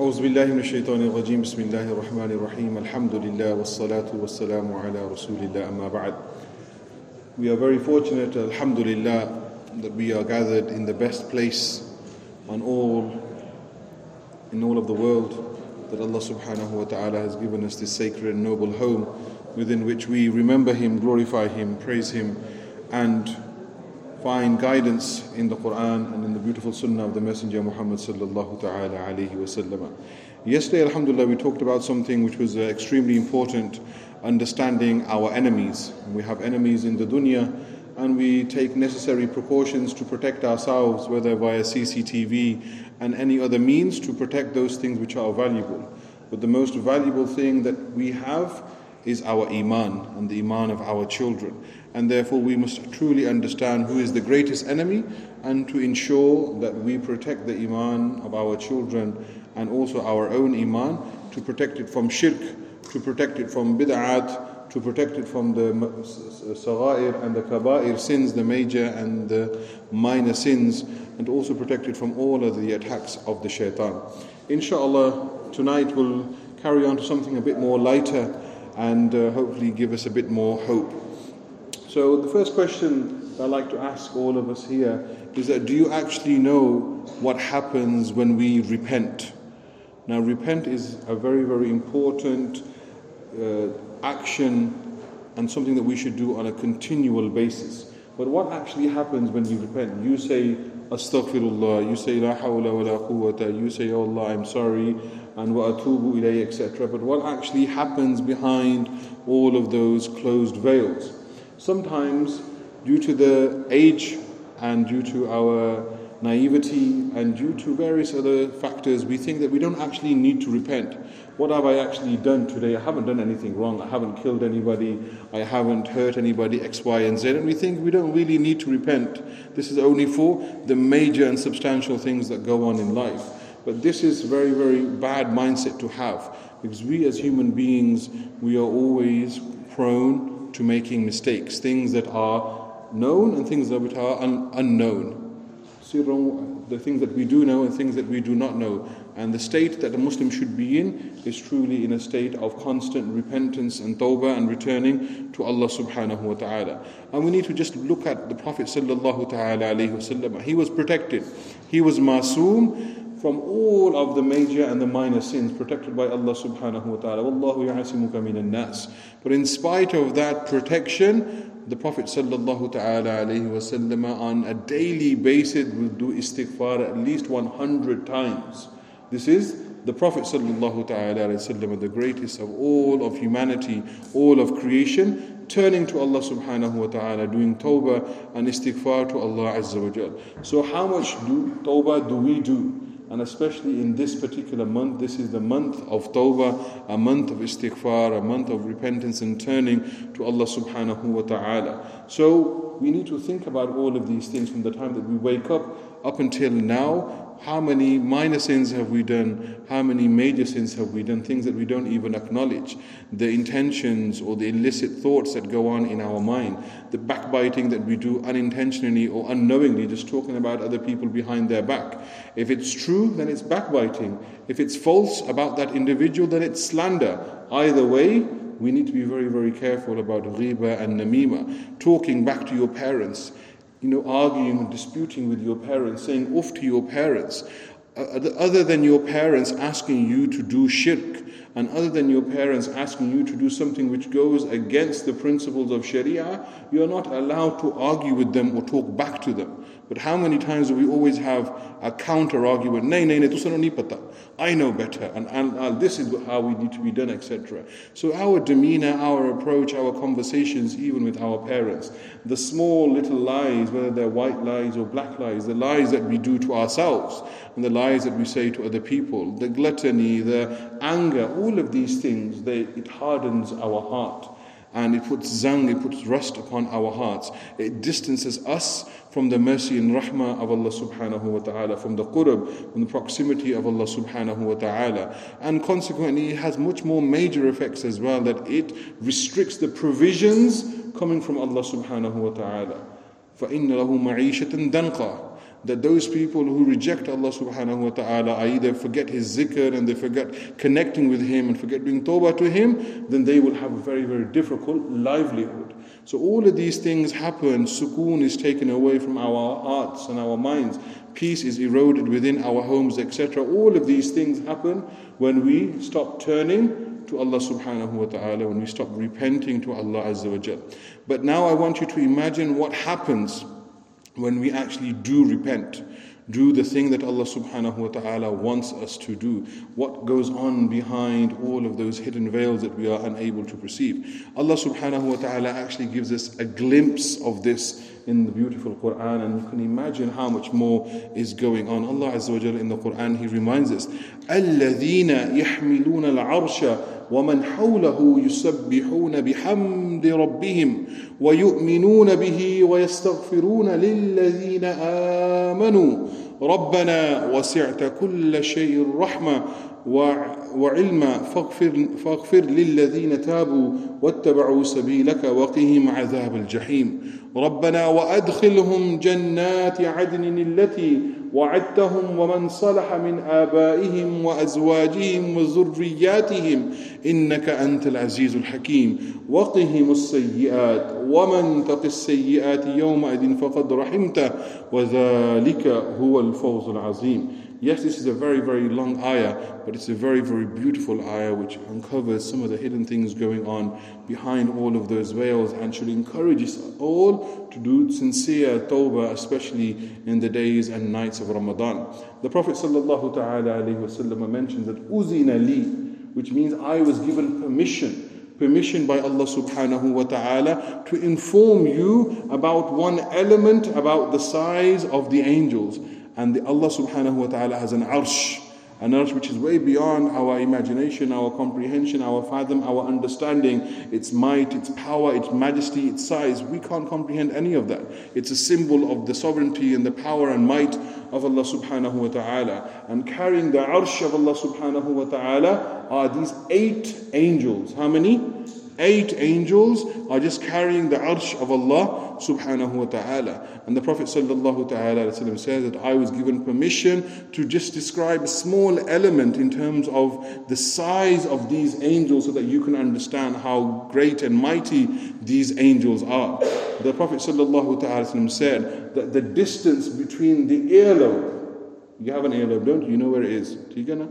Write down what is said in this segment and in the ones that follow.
أعوذ بالله من الشيطان الرجيم بسم الله الرحمن الرحيم الحمد لله والصلاة والسلام على رسول الله أما بعد. We are very fortunate, alhamdulillah, that we are gathered in the best place in all of the world, that Allah subhanahu wa ta'ala has given us this sacred and noble home within which we remember Him, glorify Him, praise Him, and find guidance in the Quran and in the beautiful Sunnah of the Messenger Muhammad sallallahu ta'ala alayhi wa sallam. Yesterday, alhamdulillah, we talked about something which was extremely important, understanding our enemies. We have enemies in the dunya, and we take necessary precautions to protect ourselves, whether via CCTV and any other means, to protect those things which are valuable. But the most valuable thing that we have is our iman and the iman of our children. And therefore we must truly understand who is the greatest enemy, and to ensure that we protect the iman of our children and also our own iman, to protect it from shirk, to protect it from bid'at, to protect it from the sagha'ir and the kaba'ir sins, the major and the minor sins, and also protect it from all of the attacks of the shaitan. Inshallah, tonight we'll carry on to something a bit more lighter and hopefully give us a bit more hope. So the first question I'd like to ask all of us here is that, do you actually know what happens when we repent? Now, repent is a very, very important action and something that we should do on a continual basis. But what actually happens when you repent? You say, Astaghfirullah, you say, La hawla wa la quwwata, you say, Oh Allah, I'm sorry, and wa atubu ilayhi, etc. But what actually happens behind all of those closed veils? Sometimes, due to the age and due to our naivety and due to various other factors, we think that we don't actually need to repent. What have I actually done today? I haven't done anything wrong. I haven't killed anybody. I haven't hurt anybody, X, Y, and Z. And we think we don't really need to repent. This is only for the major and substantial things that go on in life. But this is very, very bad mindset to have, because we as human beings, we are always prone to making mistakes, things that are known and things that are unknown. The things that we do know and things that we do not know. And the state that a Muslim should be in is truly in a state of constant repentance and tawbah and returning to Allah subhanahu wa ta'ala. And we need to just look at the Prophet sallallahu ta'ala alayhi wa sallam. He was protected. He was masoom from all of the major and the minor sins, protected by Allah subhanahu wa ta'ala. Wallahu ya'asimuka minan nas. But in spite of that protection, the Prophet sallallahu ta'ala alayhi wa sallam on a daily basis will do istighfar at least 100 times. This is the Prophet sallallahu ta'ala alayhi wa sallam, the greatest of all of humanity, all of creation, turning to Allah subhanahu wa ta'ala, doing tawbah and istighfar to Allah azza wa jal. So how much tawbah do we do? And especially in this particular month, this is the month of tawbah, a month of istighfar, a month of repentance and turning to Allah subhanahu wa ta'ala. So we need to think about all of these things from the time that we wake up until now. How many minor sins have we done? How many major sins have we done? Things that we don't even acknowledge. The intentions or the illicit thoughts that go on in our mind. The backbiting that we do unintentionally or unknowingly, just talking about other people behind their back. If it's true, then it's backbiting. If it's false about that individual, then it's slander. Either way, we need to be very, very careful about ghiba and namima. Talking back to your parents, arguing and disputing with your parents, saying off to your parents, other than your parents asking you to do shirk, and other than your parents asking you to do something which goes against the principles of Sharia, you are not allowed to argue with them or talk back to them. But how many times do we always have a counter argument? Nay, tusa nahi pata. I know better, and this is how we need to be done, etc. So our demeanor, our approach, our conversations, even with our parents, the small little lies, whether they're white lies or black lies, the lies that we do to ourselves, and the lies that we say to other people, the gluttony, the anger, all of these things, it hardens our heart. And it puts it puts rust upon our hearts. It distances us from the mercy and rahmah of Allah subhanahu wa ta'ala, from the qurb, from the proximity of Allah subhanahu wa ta'ala. And consequently, it has much more major effects as well, that it restricts the provisions coming from Allah subhanahu wa ta'ala. فَإِنَّ لَهُ مَعِيشَةً دَنْقًا. that those people who reject Allah subhanahu wa ta'ala either forget His zikr and they forget connecting with Him and forget doing tawbah to Him, then they will have a very, very difficult livelihood. So all of these things happen. Sukoon is taken away from our hearts and our minds. Peace is eroded within our homes, etc. All of these things happen when we stop turning to Allah subhanahu wa ta'ala, when we stop repenting to Allah azza wa jal. But now I want you to imagine what happens when we actually do repent, do the thing that Allah subhanahu wa ta'ala wants us to do. What goes on behind all of those hidden veils that we are unable to perceive? Allah subhanahu wa ta'ala actually gives us a glimpse of this in the beautiful Quran, and you can imagine how much more is going on. Allah azza wa jalla in the Quran, He reminds us, الَّذِينَ يَحْمِلُونَ الْعَرْشَ وَمَنْ حَوْلَهُ يُسَبِّحُونَ بِحَمْدِ رَبِّهِمْ وَيُؤْمِنُونَ بِهِ وَيَسْتَغْفِرُونَ لِلَّذِينَ آمَنُوا رَبَّنَا وَسِعْتَ كُلَّ شَيْءٍ رَحْمَةً وعلما فاغفر للذين تابوا واتبعوا سبيلك وقهم عذاب الجحيم ربنا وأدخلهم جنات عدن التي وعدتهم ومن صلح من آبائهم وأزواجهم وذرياتهم إنك أنت العزيز الحكيم وقهم السيئات ومن تق السيئات يومئذ فقد رحمته وذلك هو الفوز العظيم. Yes, this is a very, very long ayah, but it's a very, very beautiful ayah which uncovers some of the hidden things going on behind all of those veils and should encourage us all to do sincere tawbah, especially in the days and nights of Ramadan. The Prophet sallallahu ta'ala alayhi wa sallam mentions that uzina li, which means I was given permission by Allah subhanahu wa ta'ala to inform you about one element about the size of the angels. And Allah subhanahu wa ta'ala has an arsh which is way beyond our imagination, our comprehension, our fathom, our understanding, its might, its power, its majesty, its size. We can't comprehend any of that. It's a symbol of the sovereignty and the power and might of Allah subhanahu wa ta'ala. And carrying the arsh of Allah subhanahu wa ta'ala are these 8 angels. How many? 8 angels are just carrying the arsh of Allah subhanahu wa ta'ala. And the Prophet sallallahu ta'ala says that I was given permission to just describe a small element in terms of the size of these angels so that you can understand how great and mighty these angels are. The Prophet sallallahu ta'ala said that the distance between the earlobe, you have an earlobe, don't you? You know where it is.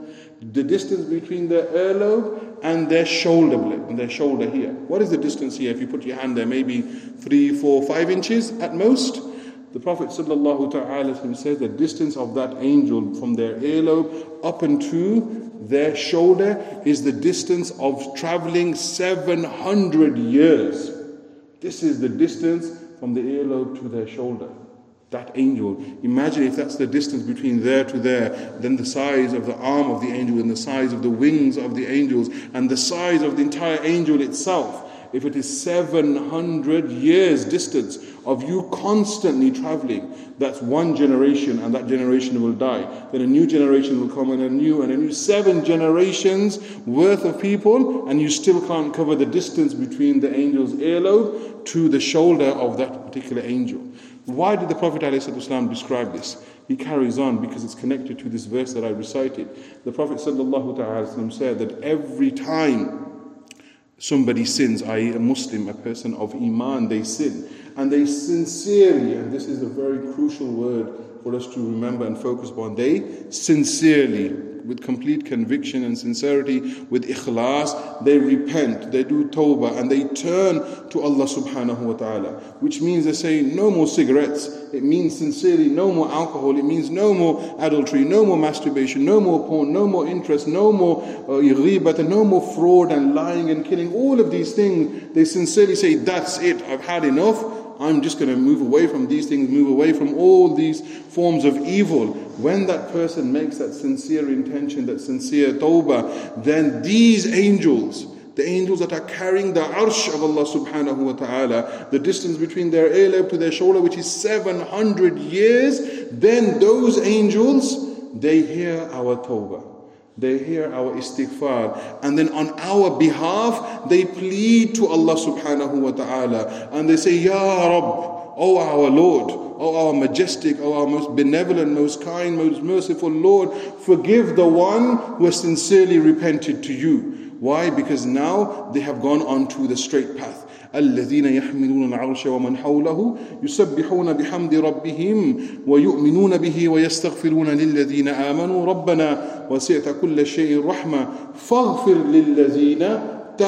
The distance between the earlobe and their shoulder blade, and their shoulder here. What is the distance here? If you put your hand there, maybe 3, 4, 5 inches at most. The Prophet sallallahu ta'ala says the distance of that angel from their earlobe up into their shoulder is the distance of traveling 700 years. This is the distance from the earlobe to their shoulder. That angel, imagine if that's the distance between there to there, then the size of the arm of the angel and the size of the wings of the angels and the size of the entire angel itself. If it is 700 years distance of you constantly traveling, that's one generation and that generation will die. Then a new generation will come and a new 7 generations worth of people, and you still can't cover the distance between the angel's earlobe to the shoulder of that particular angel. Why did the Prophet ﷺ describe this? He carries on because it's connected to this verse that I recited. The Prophet ﷺ said that every time somebody sins, i.e. a Muslim, a person of Iman, they sin. And they sincerely, and this is a very crucial word for us to remember and focus upon, they sincerely, with complete conviction and sincerity, with ikhlas, they repent, they do tawbah, and they turn to Allah subhanahu wa ta'ala. Which means they say no more cigarettes, it means sincerely no more alcohol, it means no more adultery, no more masturbation, no more porn, no more interest, no more ghibat, no more fraud and lying and killing. All of these things, they sincerely say, that's it, I've had enough. I'm just going to move away from these things, move away from all these forms of evil. When that person makes that sincere intention, that sincere tawbah, then these angels, the angels that are carrying the arsh of Allah subhanahu wa ta'ala, the distance between their earlobe to their shoulder, which is 700 years, then those angels, they hear our tawbah. They hear our istighfar, and then on our behalf they plead to Allah subhanahu wa ta'ala, and they say, Ya Rabb, O our Lord, O our majestic, O our most benevolent, most kind, most merciful Lord, forgive the one who has sincerely repented to you. Why? Because now they have gone on to the straight path. الذين يحملون العرش ومن حوله يسبحون بحمد ربهم ويؤمنون به ويستغفرون للذين آمنوا ربنا وسعت كل شيء رحمة فاغفر للذين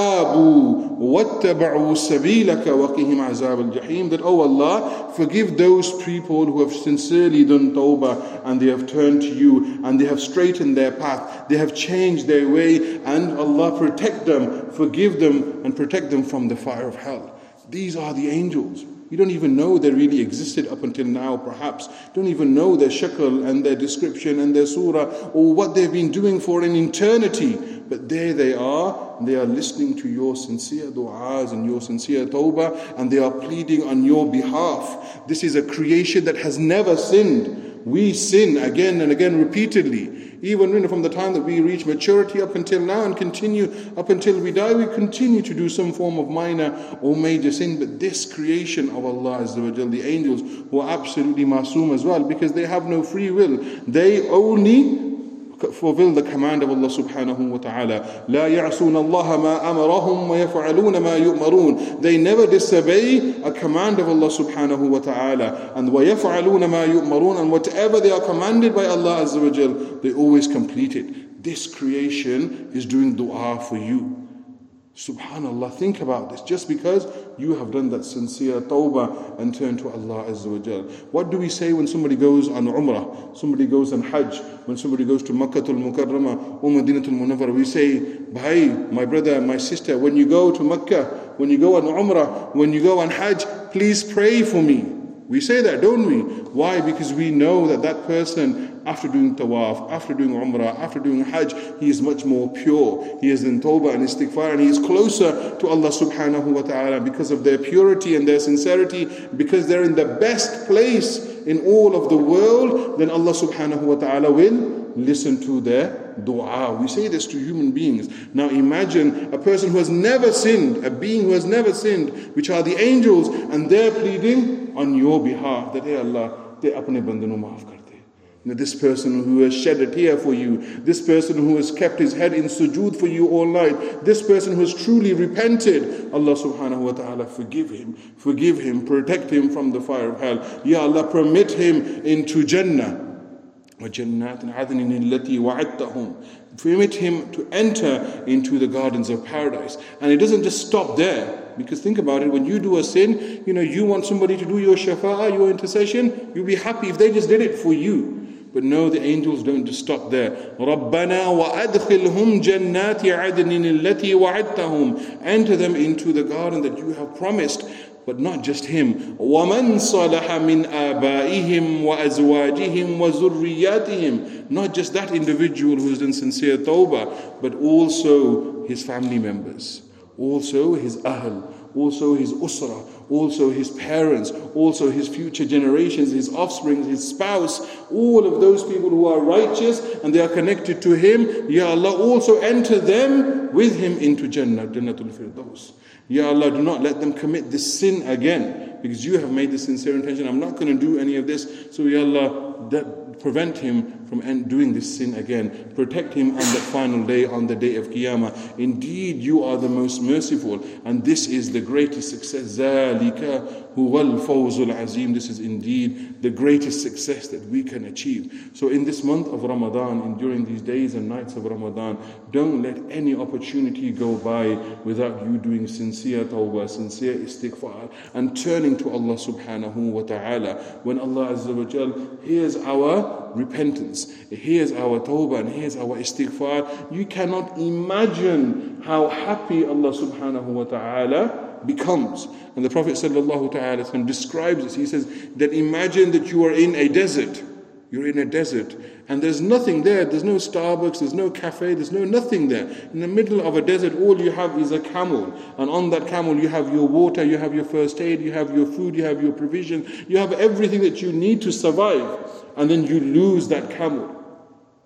تابوا واتبعوا سبيلك وقهم عذاب الجحيم. That, oh Allah, forgive those people who have sincerely done tawbah and they have turned to you and they have straightened their path, they have changed their way, and Allah protect them, forgive them and protect them from the fire of hell. These are the angels. You don't even know they really existed up until now, perhaps. Don't even know their shakl and their description and their surah or what they've been doing for an eternity. But there they are listening to your sincere du'as and your sincere tawbah, and they are pleading on your behalf. This is a creation that has never sinned. We sin again and again repeatedly. Even from the time that we reach maturity up until now and continue up until we die, we continue to do some form of minor or major sin. But this creation of Allah Azza wa Jal, the angels, who are absolutely masoom as well, because they have no free will, they only fulfill the command of Allah subhanahu wa ta'ala. لا يعصون الله ما أمرهم ويفعلون ما يؤمرون. They never disobey a command of Allah subhanahu wa ta'ala. And ويفعلون ما يؤمرون, and whatever they are commanded by Allah Azza wa Jal, they always complete it. This creation is doing dua for you. Subhanallah, think about this. Just because you have done that sincere tawbah and turned to Allah Azza wa Jal. What do we say when somebody goes on Umrah, somebody goes on Hajj, when somebody goes to Makkatul Mukarramah or Madinatul Munawwara? We say, Bhai, my brother, my sister, when you go to Makkah, when you go on Umrah, when you go on Hajj, please pray for me. We say that, don't we? Why? Because we know that that person, after doing tawaf, after doing umrah, after doing hajj, he is much more pure. He is in tawbah and istighfar, and he is closer to Allah subhanahu wa ta'ala because of their purity and their sincerity, because they're in the best place in all of the world. Then Allah subhanahu wa ta'ala will listen to their dua. We say this to human beings. Now imagine a person who has never sinned, a being who has never sinned, which are the angels, and they're pleading on your behalf that, hey Allah, te apne bandon ko maaf kar de. This person who has shed a tear for you, this person who has kept his head in sujood for you all night, this person who has truly repented, Allah subhanahu wa ta'ala, forgive him, protect him from the fire of hell. Ya Allah, permit him into Jannah. وَجَنَّاتٍ عَدْنٍ الَّتِي وَعَدتَّهُمْ. Permit him to enter into the gardens of paradise. And it doesn't just stop there. Because think about it, when you do a sin, you want somebody to do your shafa'ah, your intercession, you'll be happy if they just did it for you. But no, the angels don't just stop there. رَبَّنَا وَأَدْخِلْهُمْ جَنَّاتِ عَدْنٍ الَّتِي وَعَدتَّهُمْ. Enter them into the garden that you have promised. But not just him. وَمَنْ صَلَحَ مِنْ آبَائِهِمْ وَأَزْوَاجِهِمْ وَذُرِّيَّاتِهِمْ. Not just that individual who has done sincere tawbah, but also his family members, also his ahl, also his usra, also his parents, also his future generations, his offspring, his spouse, all of those people who are righteous and they are connected to him. Ya Allah, also enter them with him into Jannah, Jannatul Firdaus. Ya Allah, do not let them commit this sin again, because you have made the sincere intention, I'm not going to do any of this. So Ya Allah, prevent him from doing this sin again. Protect him on that final day, on the day of Qiyamah. Indeed, you are the most merciful, and this is the greatest success. ذَلِكَ هُوَ الْفَوْزُ الْعَظِيمُ. This is indeed the greatest success that we can achieve. So in this month of Ramadan, and during these days and nights of Ramadan, don't let any opportunity go by without you doing sincere tawbah, sincere istighfar, and turning to Allah subhanahu wa ta'ala. When Allah Azza wa Jal hears our repentance, here's our tawbah, and here's our istighfar, you cannot imagine how happy Allah subhanahu wa ta'ala becomes. And the Prophet sallallahu ta'ala describes this. He says that imagine that you are in a desert. You're in a desert and there's nothing there. There's no Starbucks, there's no cafe, there's no nothing there. In the middle of a desert, all you have is a camel. And on that camel you have your water, you have your first aid, you have your food, you have your provision, you have everything that you need to survive. And then you lose that camel.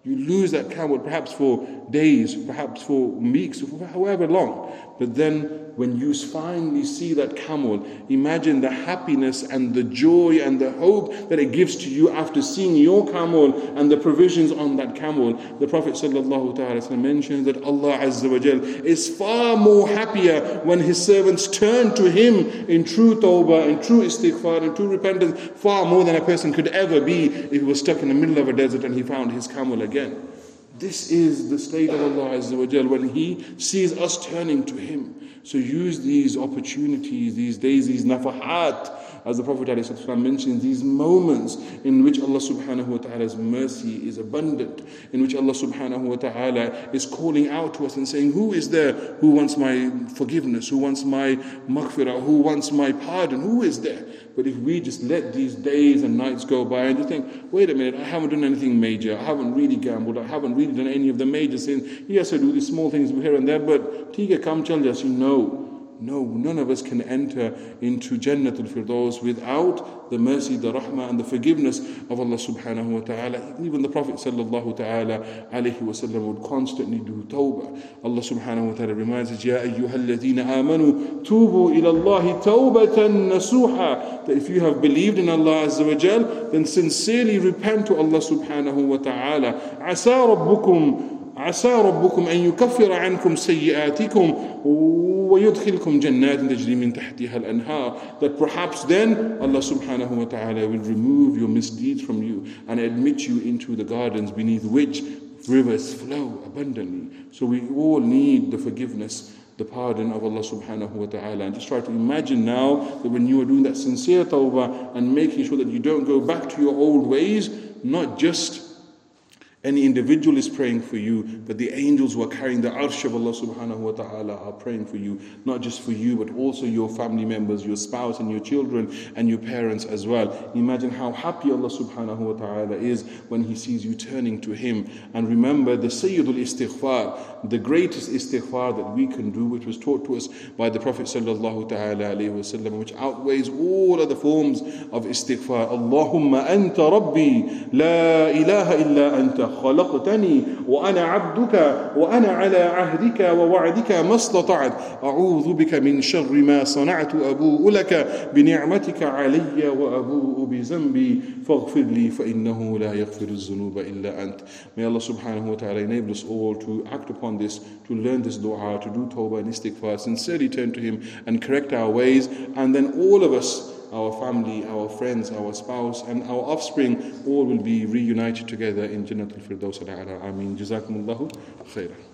You lose that camel perhaps for days, perhaps for weeks, for however long. But then when you finally see that camel, imagine the happiness and the joy and the hope that it gives to you after seeing your camel and the provisions on that camel. The Prophet ﷺ mentions that Allah Azza wa Jal is far more happier when His servants turn to Him in true tawbah, in true istighfar, in true repentance, far more than a person could ever be if he was stuck in the middle of a desert and he found his camel again. This is the state of Allah Azza wa Jal when He sees us turning to Him. So use these opportunities, these days, these nafahat, as the Prophet ﷺ mentions, these moments in which Allah subhanahu wa ta'ala's mercy is abundant, in which Allah subhanahu wa ta'ala is calling out to us and saying, who is there who wants my forgiveness, who wants my maghfirah, who wants my pardon, who is there? But if we just let these days and nights go by and just think, wait a minute, I haven't done anything major, I haven't really gambled, I haven't really done any of the major sins. Yes, I do these small things here and there, but Tiga kam chal jasi, no, none of us can enter into Jannatul Firdaus without the mercy, the rahmah and the forgiveness of Allah subhanahu wa ta'ala. Even the Prophet sallallahu ta'ala alayhi wa sallam would constantly do tawbah. Allah subhanahu wa ta'ala reminds us, Ya ayyuhalladhina amanu tubu ila Allahi tawbatan nasuha. That if you have believed in Allah Azza wa Jal, then sincerely repent to Allah subhanahu wa ta'ala. عسى ربكم أن يكفر عنكم سيئاتكم ويدخلكم جنات تجري من تحتها الأنهار. That perhaps then Allah subhanahu wa ta'ala will remove your misdeeds from you and admit you into the gardens beneath which rivers flow abundantly. So we all need the forgiveness, the pardon of Allah subhanahu wa ta'ala. And just try to imagine now that when you are doing that sincere tawbah and making sure that you don't go back to your old ways, not just any individual is praying for you, but the angels who are carrying the arsh of Allah subhanahu wa ta'ala are praying for you, not just for you, but also your family members, your spouse and your children and your parents as well. Imagine how happy Allah subhanahu wa ta'ala is when He sees you turning to Him. And remember the Sayyidul Istighfar, the greatest istighfar that we can do, which was taught to us by the Prophet sallallahu ta'ala alayhi wa sallam, which outweighs all other forms of istighfar. Allahumma anta rabbi, la ilaha illa anta خلقتني وأنا عبدك وأنا على عهدك ووعدك ما استطعت أعوذ بك من شر ما صنعت أبوء لك بنعمتك علي وأبوء بذنبي فاغفر لي فإنه لا يغفر الذنوب إلا أنت. May Allah subhanahu wa ta'ala enable us all to act upon this, to learn this dua, to do tawbah and istighfar, sincerely turn to Him and correct our ways, and then all of us, our family, our friends, our spouse and our offspring, all will be reunited together in Jannatul Firdaus al-A'la. Ameen. Jazakumullahu khairan.